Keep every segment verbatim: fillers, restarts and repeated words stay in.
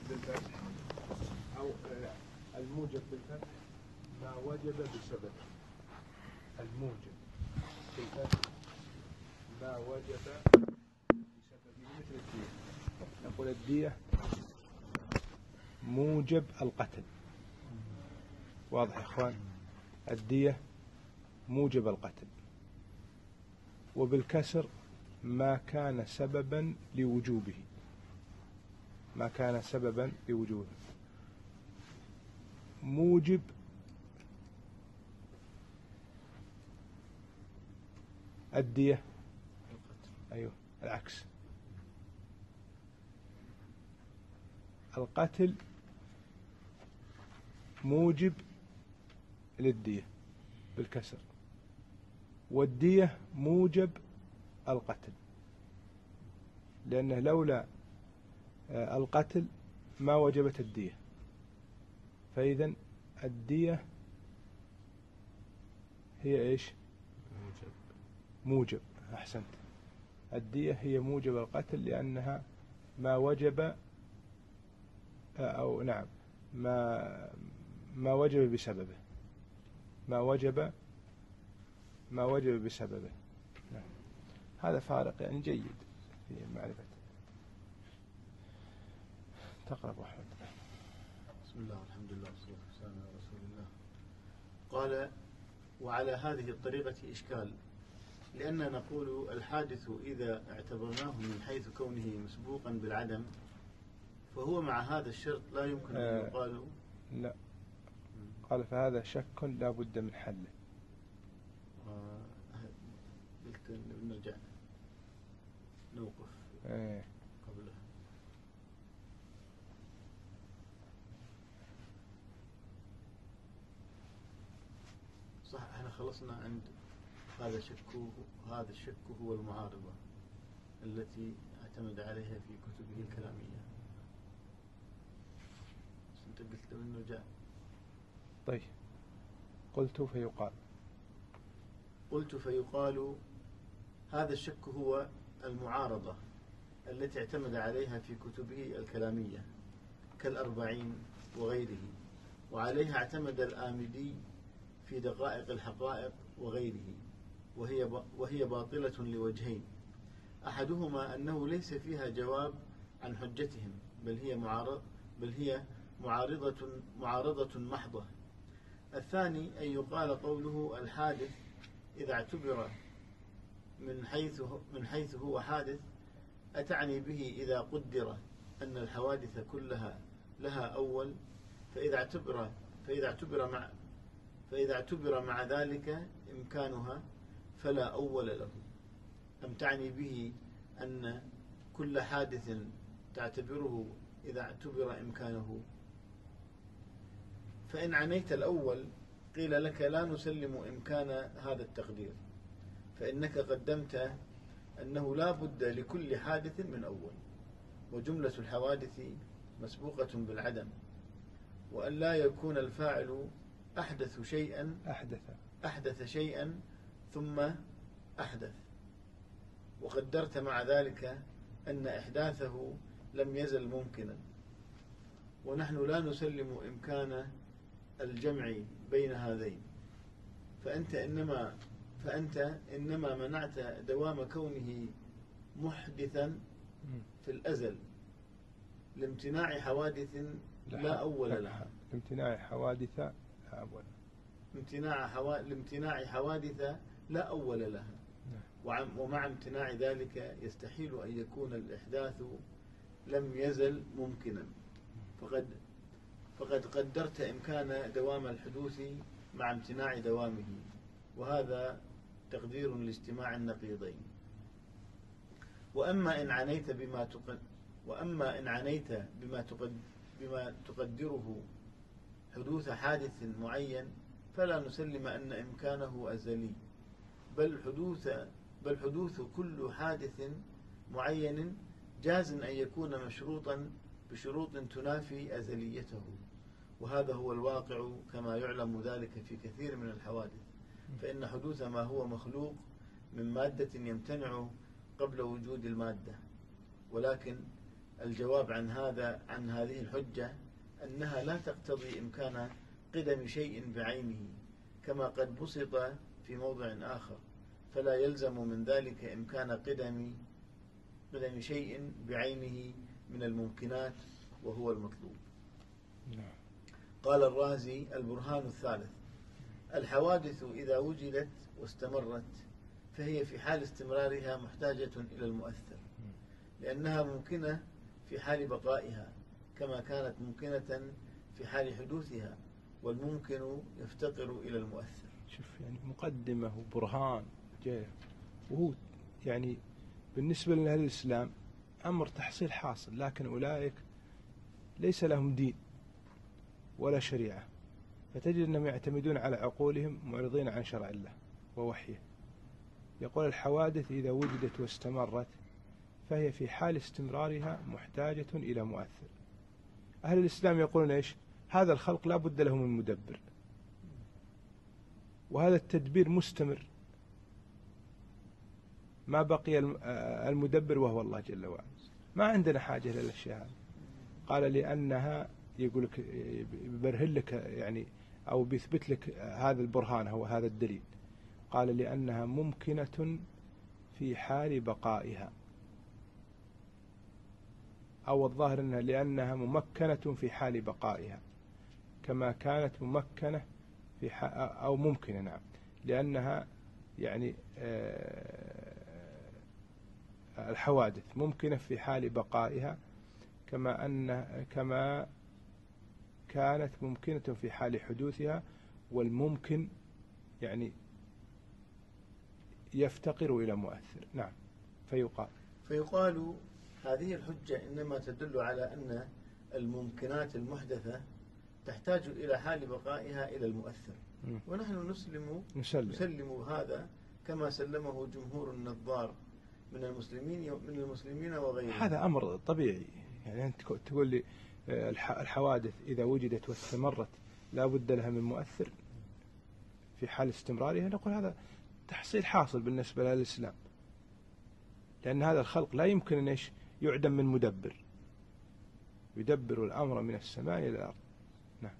بالفتح أو الموجب بالفتح ما وجب بسبب. الموجب بالفتح ما وجب بسببه مثل الدية. نقول الدية موجب القتل. واضح يا إخوان؟ الدية موجب القتل. وبالكسر ما كان سببا لوجوبه، ما كان سببا لوجوبه. موجب الدية أيوه العكس. القتل موجب للدية بالكسر، والدية موجب القتل، لأنه لولا القتل ما وجبت الدية. فإذا الدية هي إيش؟ موجب. موجب. أحسنت. الدية هي موجب القتل لأنها ما وجب أو نعم ما ما وجب بسببه، ما وجب ما وجب بسببه. نعم. هذا فارق يعني جيد في معرفة. تقرأ أبو أحمد. بسم الله والحمد لله والصلاة والسلام على رسول الله. قال: وعلى هذه الطريقة إشكال، لأننا نقول الحادث إذا اعتبرناه من حيث كونه مسبوقا بالعدم فهو مع هذا الشرط لا يمكن أن يقال. لا، قال فهذا شك لا بد من حله. قلت نرجع نوقف ايه. قبلها. صح، احنا خلصنا عند هذا شكه هذا الشك هو المعارضة التي اعتمد عليها في كتبه الكلامية. بس انت قلت انه جاء. طيب قلت فيقال قلت فيقال هذا الشك هو المعارضة التي اعتمد عليها في كتبه الكلامية كالأربعين وغيره، وعليها اعتمد الآمدي في دقائق الحقائق وغيره، وهي وهي باطلة لوجهين: أحدهما أنه ليس فيها جواب عن حجتهم، بل هي معارض بل هي معارضة معارضة محضة. الثاني أن يقال قوله الحادث إذا اعتبر من حيث من حيث هو حادث، أتعني به إذا قدر أن الحوادث كلها لها أول، فإذا اعتبر فإذا اعتبر مع فإذا اعتبر مع ذلك إمكانها فلا أول له. أم تعني به أن كل حادث تعتبره إذا اعتبر إمكانه؟ فإن عنيت الأول قيل لك لا نسلم إمكان هذا التقدير، فإنك قدمت أنه لا بد لكل حادث من أول، وجملة الحوادث مسبوقة بالعدم، وأن لا يكون الفاعل أحدث شيئا أحدث أحدث شيئا ثم أحدث، وقدرت مع ذلك أن إحداثه لم يزل ممكنا، ونحن لا نسلم إمكان الجمع بين هذين. فأنت إنما فأنت إنما منعت دوام كونه محدثا في الأزل لامتناع حوادث لا أول لها. لامتناع حوادث لا أول امتناع حوا... لامتناع حوادث لا أول لها. وعم... ومع امتناع ذلك يستحيل أن يكون الإحداث لم يزل ممكنا، فقد فقد قدرت إمكان دوام الحدوث مع امتناع دوامه، وهذا تقدير لاجتماع النقيضين. وأما إن عنيت بما تقد وأما إن عنيت بما تقد بما تقدره حدوث حادث معين، فلا نسلم أن إمكانه أزلي، بل حدوث بل حدوث كل حادث معين جاز أن يكون مشروطا بشروط تنافي أزليته، وهذا هو الواقع كما يعلم ذلك في كثير من الحوادث. فإن حدوث ما هو مخلوق من مادة يمتنع قبل وجود المادة، ولكن الجواب عن هذا عن هذه الحجة أنها لا تقتضي إمكان قدم شيء بعينه كما قد بسط في موضع آخر، فلا يلزم من ذلك إمكان قدم قدم شيء بعينه من الممكنات وهو المطلوب. قال الرازي: البرهان الثالث: الحوادث إذا وجدت واستمرت فهي في حال استمرارها محتاجة إلى المؤثر، لأنها ممكنة في حال بقائها كما كانت ممكنة في حال حدوثها، والممكن يفتقر إلى المؤثر. شوف يعني مقدمة وبرهان جاي، وهو يعني بالنسبة لأهل الإسلام أمر تحصيل حاصل، لكن أولئك ليس لهم دين ولا شريعة، فتجد أنهم يعتمدون على عقولهم معرضين عن شرع الله ووحيه. يقول: الحوادث إذا وجدت واستمرت فهي في حال استمرارها محتاجة إلى مؤثر. أهل الإسلام يقولون إيش؟ هذا الخلق لا بد له من مدبر، وهذا التدبير مستمر ما بقي المدبر وهو الله جل وعلا. ما عندنا حاجة إلى الأشياء هذه. قال: لأنها يقول لك يبرهن لك يعني أو بيثبت لك هذا البرهان هو هذا الدليل. قال: لأنها ممكنة في حال بقائها، أو الظاهر أنها لأنها ممكنة في حال بقائها كما كانت ممكنة في أو ممكنة نعم لأنها يعني الحوادث ممكنة في حال بقائها كما أن كما كانت ممكنة في حال حدوثها، والممكن يعني يفتقر إلى مؤثر. نعم. فيقال فيقال هذه الحجة إنما تدل على أن الممكنات المحدثة تحتاج إلى حال بقائها إلى المؤثر، م. ونحن نسلم نسلم, نسلم هذا كما سلمه جمهور النظار من المسلمين من المسلمين وغيرهم. هذا أمر طبيعي. يعني أنت تقول لي الحوادث إذا وجدت واستمرت لا بد لها من مؤثر في حال استمرارها، نقول هذا تحصيل حاصل بالنسبة للإسلام، لأن هذا الخلق لا يمكن أن يعدم من مدبر يدبر الأمر من السماء إلى الأرض. نعم.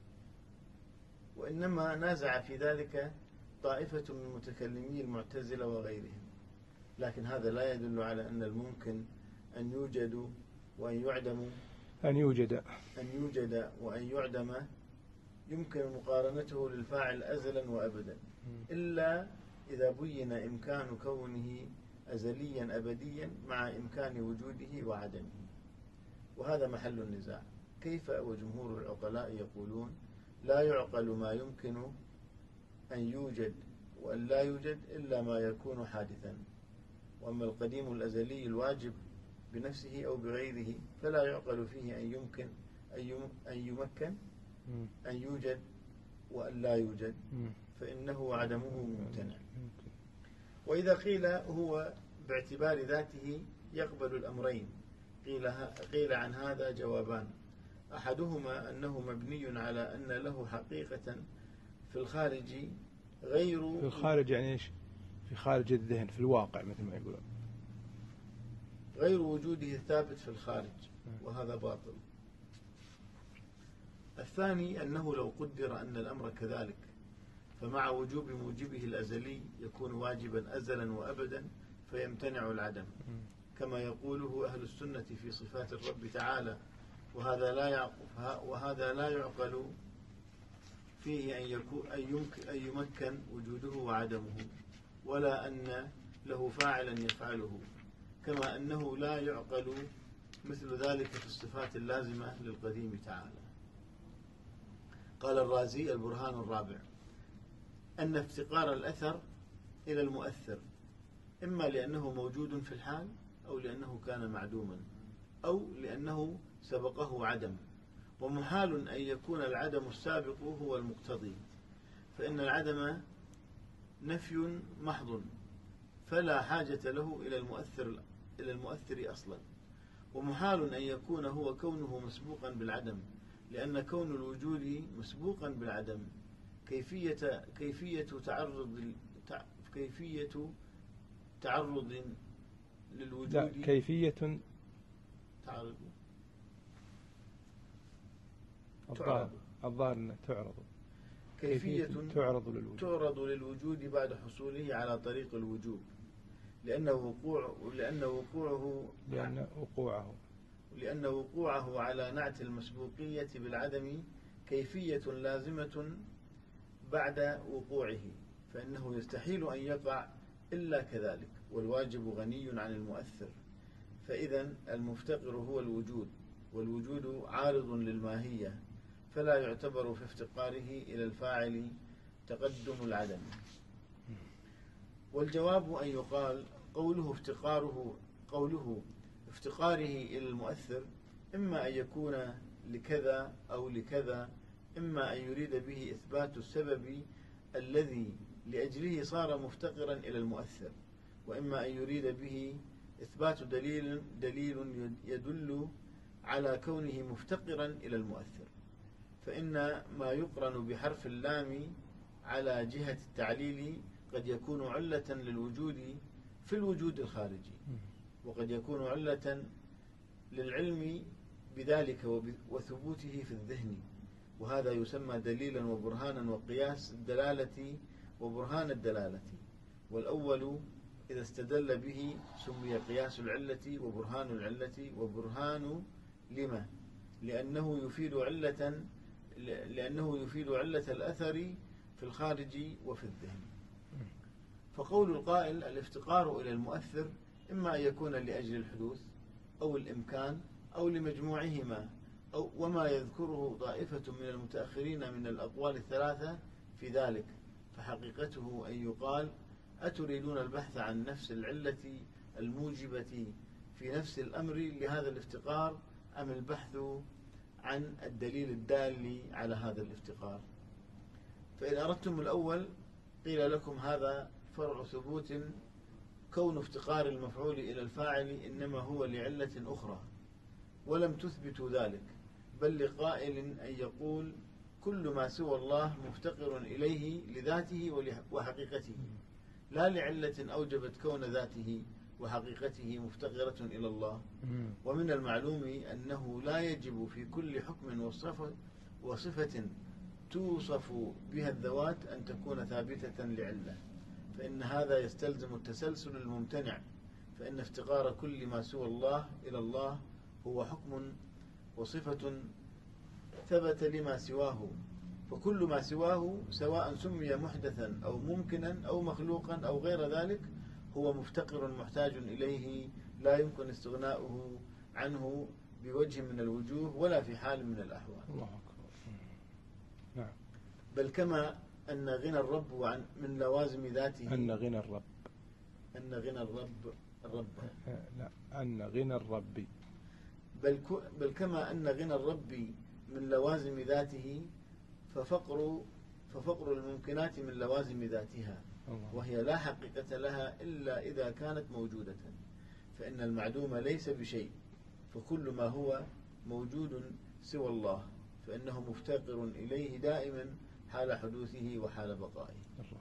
وإنما نازع في ذلك طائفة من متكلمي المعتزلة وغيرهم، لكن هذا لا يدل على أن الممكن أن يوجد وأن يعدم أن يوجد أن يوجد وأن يعدم يمكن مقارنته للفاعل أزلا وأبدا، إلا إذا بين إمكان كونه أزليا أبديا مع إمكان وجوده وعدمه، وهذا محل النزاع. كيف وجمهور العقلاء يقولون لا يعقل ما يمكن أن يوجد وأن لا يوجد إلا ما يكون حادثا، وأما القديم الأزلي الواجب بنفسه أو بغيره فلا يعقل فيه أن يمكن أن يمكن أن يوجد وأن لا يوجد، فإنه عدمه ممتنع. وإذا قيل هو باعتبار ذاته يقبل الأمرين، قيل, قيل عن هذا جوابان: أحدهما أنه مبني على أن له حقيقة في الخارج غير في الخارج يعني إيش؟ في خارج الذهن، في الواقع مثل ما يقولون، غير وجوده الثابت في الخارج، وهذا باطل. الثاني أنه لو قدر أن الأمر كذلك فمع وجوب موجبه الأزلي يكون واجبا أزلا وأبدا فيمتنع العدم، كما يقوله أهل السنة في صفات الرب تعالى، وهذا لا يعقل وهذا لا يعقل فيه أن يكون أن يمكن وجوده وعدمه، ولا أن له فاعلا يفعله، كما أنه لا يعقل مثل ذلك في الصفات اللازمة للقديم تعالى. قال الرازي: البرهان الرابع أن افتقار الأثر إلى المؤثر إما لأنه موجود في الحال، أو لأنه كان معدوما، أو لأنه سبقه عدم، ومحال أن يكون العدم السابق هو المقتضي، فإن العدم نفي محض فلا حاجة له إلى المؤثر إلى المؤثر أصلا، ومحال أن يكون هو كونه مسبوقا بالعدم، لأن كون الوجود مسبوقا بالعدم كيفية كيفية تعرض كيفية تعرض للوجود لا كيفية تعرض الظاهر الظاهر أنها تعرض كيفية تعرض للوجود تعرض للوجود بعد حصوله على طريق الوجوب لأن وقوع لأن وقوعه لأن وقوعه لأن وقوعه على نعت المسبوقية بالعدم كيفية لازمة بعد وقوعه، فإنه يستحيل أن يقع إلا كذلك، والواجب غني عن المؤثر، فإذا المفتقر هو الوجود، والوجود عارض للماهية، فلا يعتبر في افتقاره إلى الفاعل تقدم العدم. والجواب أن يقال قوله افتقاره قوله افتقاره إلى المؤثر إما أن يكون لكذا أو لكذا، إما أن يريد به إثبات السبب الذي لأجله صار مفتقرا إلى المؤثر، وإما أن يريد به إثبات دليل دليل يدل على كونه مفتقرا إلى المؤثر، فإن ما يقرن بحرف اللام على جهة التعليل قد يكون علة للوجود في الوجود الخارجي، وقد يكون علة للعلم بذلك وثبوته في الذهن، وهذا يسمى دليلا وبرهانا وقياس الدلالة وبرهان الدلالة. والأول إذا استدل به سمي قياس العلة وبرهان العلة وبرهان لما لأنه يفيد علة لأنه يفيد علة الأثر في الخارج وفي الذهن. فقول القائل الافتقار إلى المؤثر إما أن يكون لأجل الحدوث أو الإمكان أو لمجموعهما، أو وما يذكره طائفة من المتأخرين من الأقوال الثلاثة في ذلك، فحقيقته أن يقال أتريدون البحث عن نفس العلة الموجبة في نفس الأمر لهذا الافتقار، أم البحث عن الدليل الدال على هذا الافتقار؟ فإن أردتم الأول قيل لكم هذا فرع ثبوت، كون افتقار المفعول إلى الفاعل إنما هو لعلة أخرى، ولم تثبتوا ذلك، بل لقائل أن يقول كل ما سوى الله مفتقر إليه لذاته وحقيقته، لا لعلة أوجبت كون ذاته وحقيقته مفتقرة إلى الله. ومن المعلوم أنه لا يجب في كل حكم وصفة, وصفة توصف بها الذوات أن تكون ثابتة لعلة، فإن هذا يستلزم التسلسل الممتنع، فإن افتقار كل ما سوى الله إلى الله هو حكم وصفة ثبت لما سواه، فكل ما سواه سواء سمي محدثا أو ممكنا أو مخلوقا أو غير ذلك هو مفتقر محتاج إليه، لا يمكن استغناؤه عنه بوجه من الوجوه ولا في حال من الأحوال. الله أكبر. نعم. بل كما أن غنى الرب عن من لوازم ذاته أن غنى الرب أن غنى الرب الرب لا أن غنى الرب بل بل كما أن غنى الرب من لوازم ذاته ففقر ففقر الممكنات من لوازم ذاتها، وهي لا حقيقة لها إلا إذا كانت موجودة، فإن المعدوم ليس بشيء، فكل ما هو موجود سوى الله فإنه مفتقر إليه دائما حال حدوثه وحال بقائه.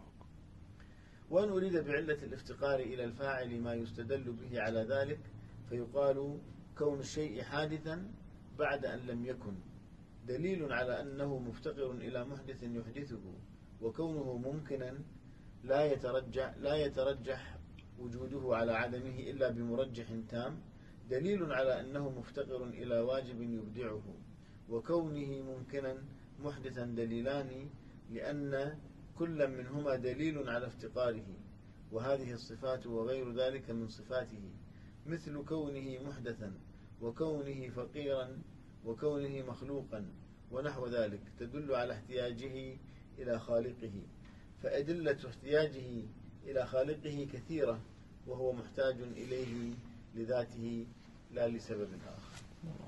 وأن أريد بعلة الافتقار إلى الفاعل ما يستدل به على ذلك، فيقال كون الشيء حادثا بعد أن لم يكن دليل على أنه مفتقر إلى محدث يحدثه، وكونه ممكنا لا يترجح لا يترجح وجوده على عدمه إلا بمرجح تام دليل على أنه مفتقر إلى واجب يبدعه، وكونه ممكنا محدثا دليلان لأن كل منهما دليل على افتقاره، وهذه الصفات وغير ذلك من صفاته، مثل كونه محدثا وكونه فقيرا وكونه مخلوقا ونحو ذلك، تدل على احتياجه إلى خالقه، فأدلة احتياجه إلى خالقه كثيرة، وهو محتاج إليه لذاته لا لسبب آخر.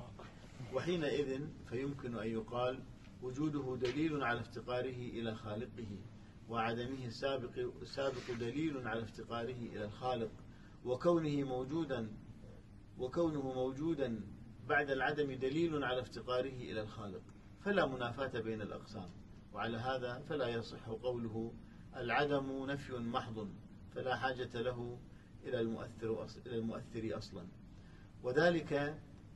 وحينئذ فيمكن أن يقال وجوده دليل على افتقاره إلى خالقه، وعدمه السابق, السابق دليل على افتقاره إلى الخالق، وكونه موجودا وكونه موجودا بعد العدم دليل على افتقاره إلى الخالق، فلا منافاة بين الأقسام. وعلى هذا فلا يصح قوله العدم نفي محض فلا حاجة له إلى المؤثر إلى المؤثر أصلا، وذلك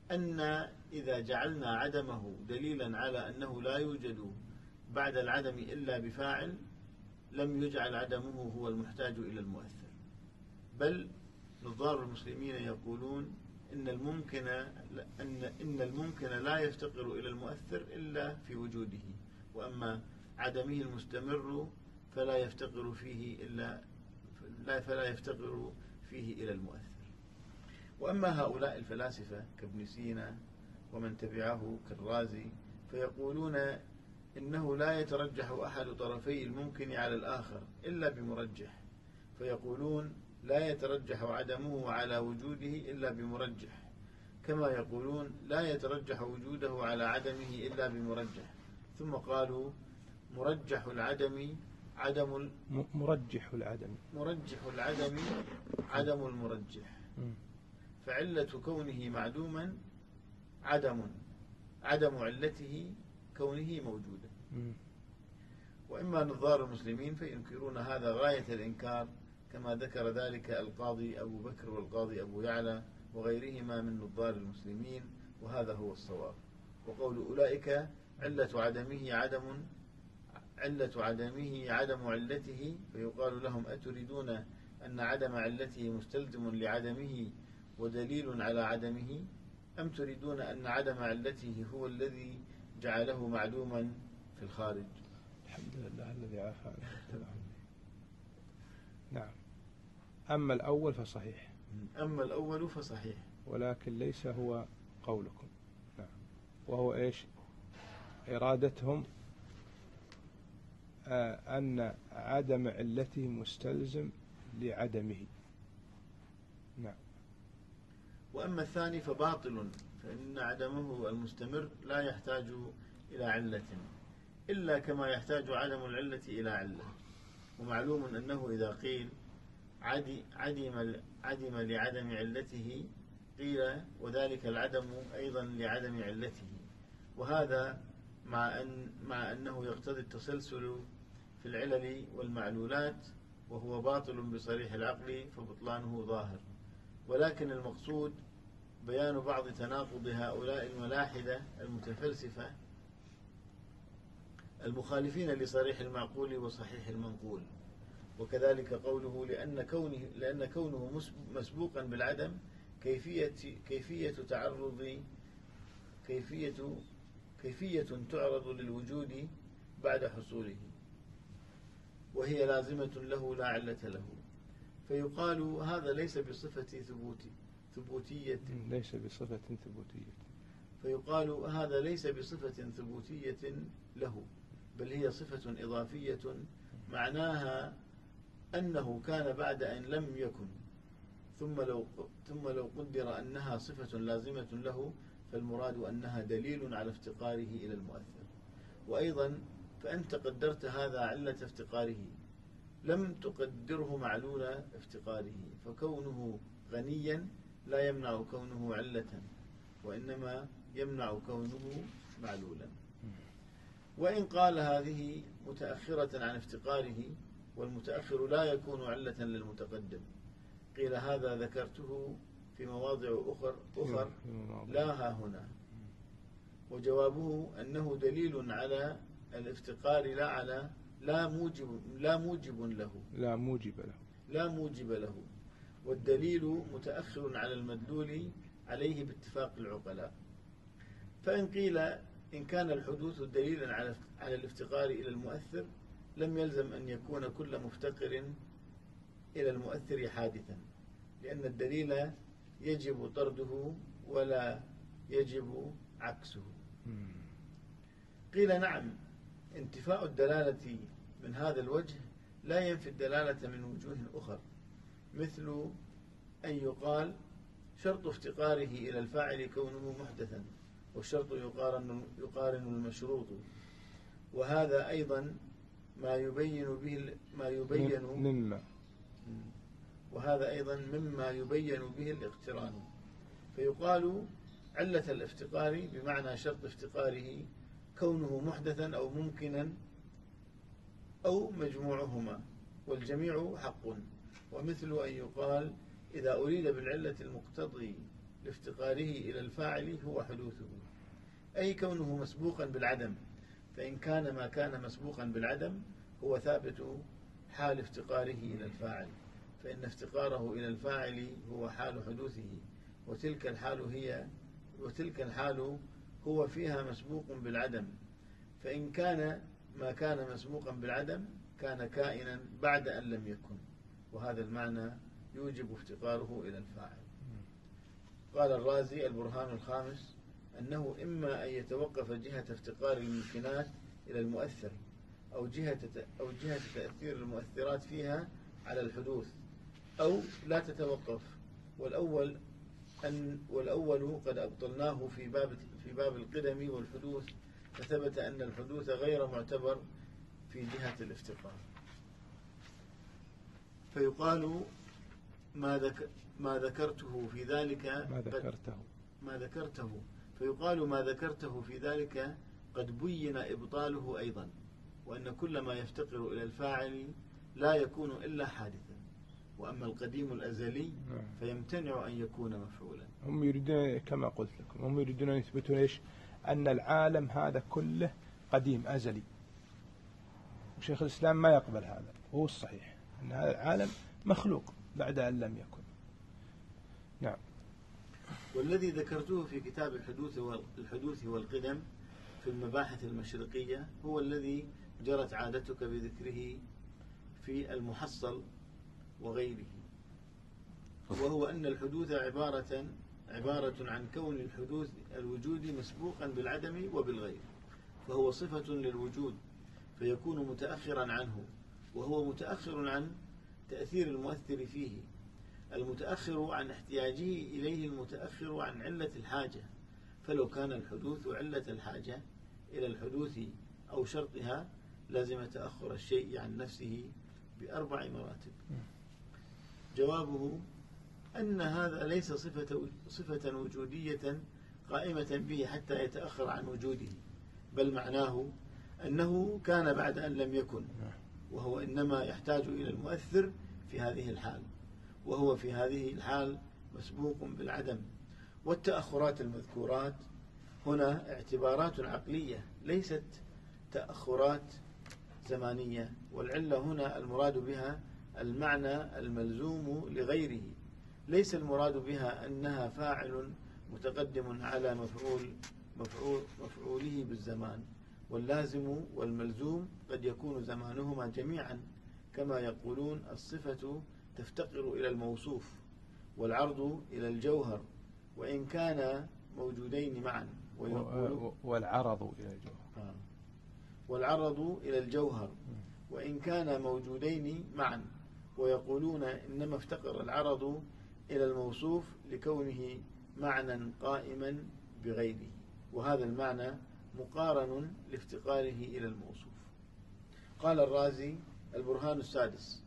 أن إذا جعلنا عدمه دليلا على أنه لا يوجد بعد العدم إلا بفاعل لم يجعل عدمه هو المحتاج إلى المؤثر، بل نظار المسلمين يقولون إن الممكن أن إن الممكن لا يفتقر إلى المؤثر إلا في وجوده، وأما عدمه المستمر فلا يفتقر فيه إلا لا فلا يفتقر فيه إلى المؤثر. وأما هؤلاء الفلاسفة كابن سينا ومن تبعه كالرازي فيقولون إنه لا يترجح أحد طرفي الممكن على الآخر إلا بمرجح، فيقولون لا يترجح عدمه على وجوده إلا بمرجح، كما يقولون لا يترجح وجوده على عدمه إلا بمرجح. ثم قالوا مرجح العدم عدم ال... مرجح العدم مرجح العدم عدم المرجح، فعلة كونه معدوما عدم عدم علته كونه موجودا. وإما نظار المسلمين فينكرون هذا غاية الإنكار، كما ذكر ذلك القاضي أبو بكر والقاضي أبو يعلى وغيرهما من نظار المسلمين، وهذا هو الصواب. وقول أولئك علة عدمه عدم علة عدمه عدم علته، فيقال لهم أتريدون أن عدم علته مستلزم لعدمه ودليل على عدمه، أم تريدون أن عدم علته هو الذي جعله معلوما في الخارج؟ الحمد لله الذي عافانا. نعم. أما الأول فصحيح أما الأول فصحيح ولكن ليس هو قولكم. نعم. وهو إيش؟ إرادتهم آه أن عدم علته مستلزم لعدمه. نعم. وأما الثاني فباطل، فإن عدمه المستمر لا يحتاج إلى علة إلا كما يحتاج عدم العلة إلى علة. ومعلوم أنه إذا قيل عدم عدم لعدم علته قيل وذلك العدم أيضا لعدم علته، وهذا مع أن مع أنه يقتضي التسلسل في العلل والمعلولات، وهو باطل بصريح العقل فبطلانه ظاهر. ولكن المقصود بيان بعض تناقض هؤلاء الملاحدة المتفلسفة المخالفين لصريح المعقول وصحيح المنقول. وكذلك قوله لأن كونه لأن كونه مسبوقا بالعدم كيفية كيفية تعرض كيفية كيفية تعرض للوجود بعد حصوله، وهي لازمة له لا علة له، فيقال هذا ليس بصفة ثبوتي ثبوتية ليس بصفة ثبوتية فيقال هذا ليس بصفة ثبوتية له، بل هي صفة إضافية معناها أنه كان بعد أن لم يكن، ثم لو ثم لو قدر أنها صفة لازمة له فالمراد أنها دليل على افتقاره إلى المؤثر. وأيضا فأنت قدرت هذا علة افتقاره، لم تقدره معلول افتقاره، فكونه غنيا لا يمنع كونه علة، وإنما يمنع كونه معلولا. وإن قال هذه متأخرة عن افتقاره، والمتأخر لا يكون علة للمتقدم، قيل هذا ذكرته في مواضع أخر, أخر لا ها هنا. وجوابه أنه دليل على الافتقار لا على لا موجب لا موجب له لا موجب له لا موجب له والدليل متأخر على المدلول عليه باتفاق العقلاء. فإن قيل إن كان الحدوث دليلا على على الافتقار إلى المؤثر لم يلزم أن يكون كل مفتقر إلى المؤثر حادثا، لأن الدليل يجب طرده ولا يجب عكسه. قيل نعم، انتفاء الدلالة من هذا الوجه لا ينفي الدلالة من وجوه أخر، مثل أن يقال شرط افتقاره إلى الفاعل كونه محدثا، والشرط يقارن, يقارن المشروط، وهذا أيضا ما يبين به ما يبين مما وهذا أيضا مما يبين به الاقتران. فيقال علة الافتقار بمعنى شرط افتقاره كونه محدثا أو ممكنا أو مجموعهما، والجميع حق. ومثل أن يقال إذا أريد بالعلة المقتضي لافتقاره إلى الفاعل هو حدوثه، أي كونه مسبوقا بالعدم. فإن كان ما كان مسبوقا بالعدم هو ثابت حال افتقاره إلى الفاعل، فإن افتقاره إلى الفاعل هو حال حدوثه، وتلك الحال هي وتلك الحال هو فيها مسبوق بالعدم. فإن كان ما كان مسبوقا بالعدم كان كائنا بعد أن لم يكن، وهذا المعنى يوجب افتقاره إلى الفاعل. قال الرازي: البرهان الخامس أنه إما أن يتوقف جهة افتقار الممكنات إلى المؤثر أو جهة أو جهة تأثير المؤثرات فيها على الحدوث، أو لا تتوقف. والأول أن والأول قد أبطلناه في باب في باب القدم والحدوث، فثبت أن الحدوث غير معتبر في جهة الافتقار. فيقال ما ذك ما ذكرته في ذلك ما ذكرته ما ذكرته فيقال ما ذكرته في ذلك قد بين إبطاله أيضا، وأن كل ما يفتقر إلى الفاعل لا يكون إلا حادثا، وأما القديم الأزلي فيمتنع أن يكون مفعولا. هم يريدون كما قلت لكم، هم يريدون أن يثبتون إيش؟ أن العالم هذا كله قديم أزلي، وشيخ الإسلام ما يقبل هذا. هو الصحيح أن هذا العالم مخلوق بعد أن لم يكن. نعم. والذي ذكرته في كتاب الحدوث والحدوث والقدم في المباحث المشرقية هو الذي جرت عادتك بذكره في المحصل وغيره، وهو أن الحدوث عبارة عبارة عن كون الحدوث الوجود مسبوقا بالعدم وبالغير، فهو صفة للوجود فيكون متأخرا عنه، وهو متأخر عن تأثير المؤثر فيه، المتأخر عن احتياجه إليه، المتأخر عن علة الحاجة. فلو كان الحدوث علة الحاجة إلى الحدوث أو شرطها لازم تأخر الشيء عن نفسه بأربع مراتب. جوابه أن هذا ليس صفة صفة وجودية قائمة به حتى يتأخر عن وجوده، بل معناه أنه كان بعد أن لم يكن، وهو إنما يحتاج إلى المؤثر في هذه الحال، وهو في هذه الحال مسبوق بالعدم. والتأخرات المذكورات هنا اعتبارات عقلية ليست تأخرات زمانية، والعلة هنا المراد بها المعنى الملزوم لغيره، ليس المراد بها أنها فاعل متقدم على مفعول مفعول مفعوله بالزمان. واللازم والملزوم قد يكون زمانهما جميعا، كما يقولون الصفة تفتقر إلى الموصوف، والعرض إلى الجوهر وإن كان موجودين معا، والعرض إلى الجوهر والعرض إلى الجوهر وإن كان موجودين معا، ويقولون إنما افتقر العرض إلى الموصوف لكونه معنى قائما بغيره، وهذا المعنى مقارن لافتقاره إلى الموصوف. قال الرازي: البرهان السادس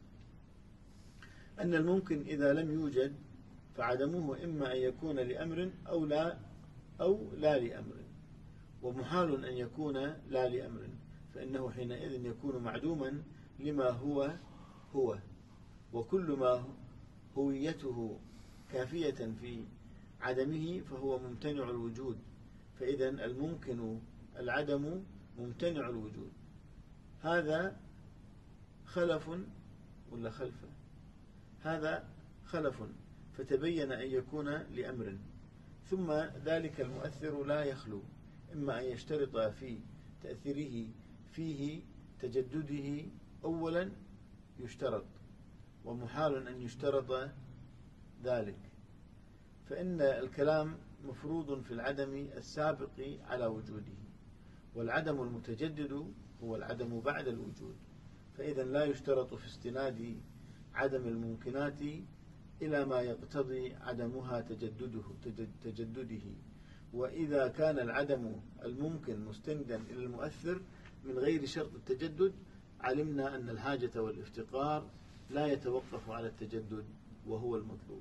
أن الممكن إذا لم يوجد فعدمه إما أن يكون لأمر أو لا أو لا لأمر، ومحال أن يكون لا لأمر، فإنه حينئذ يكون معدوما لما هو هو، وكل ما هويته كافية في عدمه فهو ممتنع الوجود. فإذا الممكن العدم ممتنع الوجود. هذا خلف ولا خلفه؟ هذا خلف، فتبين أن يكون لأمر. ثم ذلك المؤثر لا يخلو، إما أن يشترط في تأثيره فيه تجدده أولا يشترط، ومحال أن يشترط ذلك، فإن الكلام مفروض في العدم السابق على وجوده، والعدم المتجدد هو العدم بعد الوجود. فإذا لا يشترط في استناد عدم الممكنات إلى ما يقتضي عدمها تجدده تجدده وإذا كان العدم الممكن مستندا إلى المؤثر من غير شرط التجدد علمنا أن الحاجة والافتقار لا يتوقف على التجدد، وهو المطلوب.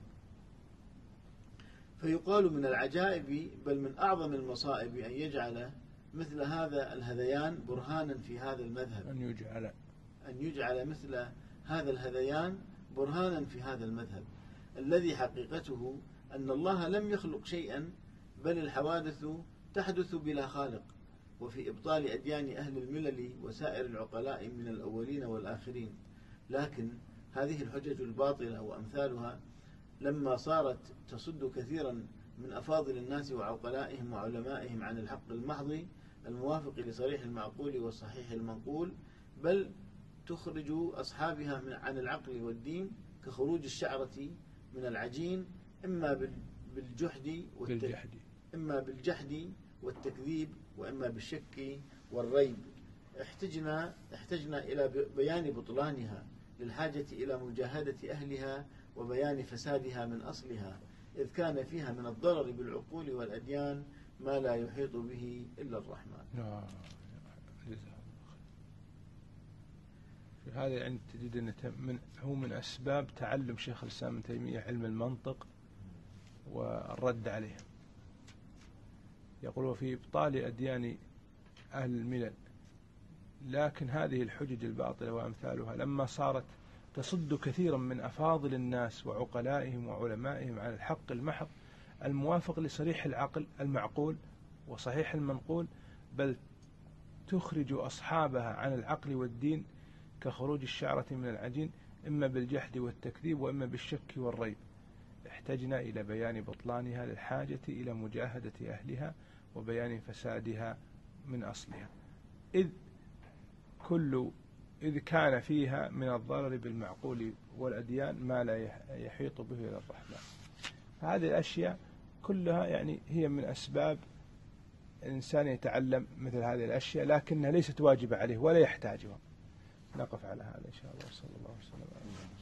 فيقال من العجائب بل من أعظم المصائب أن يجعل مثل هذا الهذيان برهانا في هذا المذهب أن يجعل أن يجعل مثل هذا الهذيان برهانا في هذا المذهب الذي حقيقته أن الله لم يخلق شيئا، بل الحوادث تحدث بلا خالق. وفي إبطال أديان أهل الملل وسائر العقلاء من الأولين والآخرين. لكن هذه الحجج الباطلة وأمثالها لما صارت تصد كثيرا من أفاضل الناس وعقلائهم وعلمائهم عن الحق المحض الموافق لصريح المعقول والصحيح المنقول، بل تخرج أصحابها عن العقل والدين كخروج الشعرة من العجين، إما بالجحد والتجحد إما بالجحد والتكذيب، وإما بالشك والريب. احتجنا احتجنا إلى بيان بطلانها للحاجة إلى مجاهدة أهلها وبيان فسادها من أصلها، إذ كان فيها من الضرر بالعقول والأديان ما لا يحيط به إلا الرحمن. في هذا يعني تجد أنه من هو من أسباب تعلم شيخ الإسلام ابن تيمية علم المنطق والرد عليه. يقول وفي إبطال أديان أهل الملل، لكن هذه الحجج الباطلة وأمثالها لما صارت تصد كثيرا من أفاضل الناس وعقلائهم وعلمائهم عن الحق المحض الموافق لصريح العقل المعقول وصحيح المنقول، بل تخرج أصحابها عن العقل والدين كخروج الشعرة من العجين، إما بالجحد والتكذيب وإما بالشك والريب. احتجنا إلى بيان بطلانها للحاجة إلى مجاهدة أهلها وبيان فسادها من أصلها، إذ كل إذ كان فيها من الضرر بالمعقول والأديان ما لا يحيط به إلى الرحمن. هذه الأشياء كلها يعني هي من أسباب الإنسان يتعلم مثل هذه الأشياء، لكنها ليست واجبة عليه ولا يحتاجها. نقف على هذا إن شاء الله. صلى الله عليه وسلم.